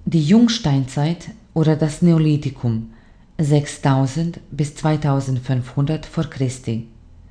Die Jungsteinzeit oder das Neolithikum 6000 bis 2500 vor Christi.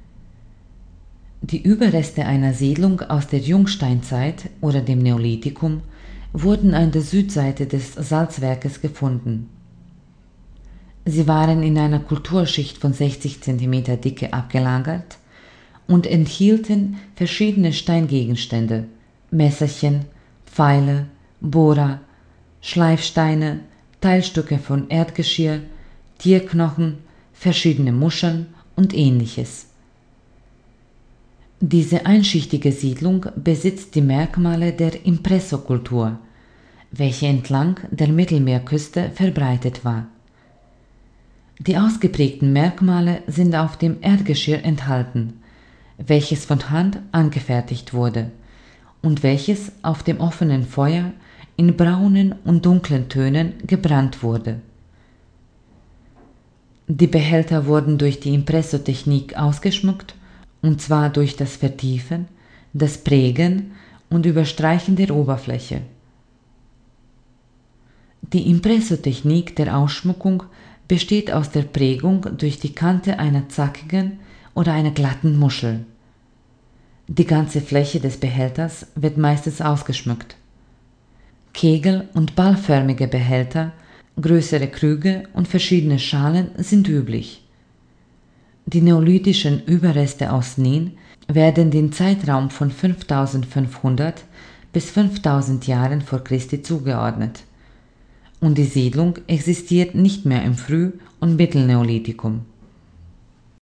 Die Überreste einer Siedlung aus der Jungsteinzeit oder dem Neolithikum wurden an der Südseite des Salzwerkes gefunden. Sie waren in einer Kulturschicht von 60 cm Dicke abgelagert und enthielten verschiedene Steingegenstände, Messerchen, Pfeile, Bohrer, Schleifsteine, Teilstücke von Erdgeschirr, Tierknochen, verschiedene Muscheln und ähnliches. Diese einschichtige Siedlung besitzt die Merkmale der Impressokultur, welche entlang der Mittelmeerküste verbreitet war. Die ausgeprägten Merkmale sind auf dem Erdgeschirr enthalten, welches von Hand angefertigt wurde und welches auf dem offenen Feuer in braunen und dunklen Tönen gebrannt wurde. Die Behälter wurden durch die Impressotechnik ausgeschmückt, und zwar durch das Vertiefen, das Prägen und Überstreichen der Oberfläche. Die Impressotechnik der Ausschmückung besteht aus der Prägung durch die Kante einer zackigen oder einer glatten Muschel. Die ganze Fläche des Behälters wird meistens ausgeschmückt. Kegel- und ballförmige Behälter, größere Krüge und verschiedene Schalen sind üblich. Die neolithischen Überreste aus Nin werden den Zeitraum von 5500 bis 5000 Jahren vor Christi zugeordnet, und die Siedlung existiert nicht mehr im Früh- und Mittelneolithikum.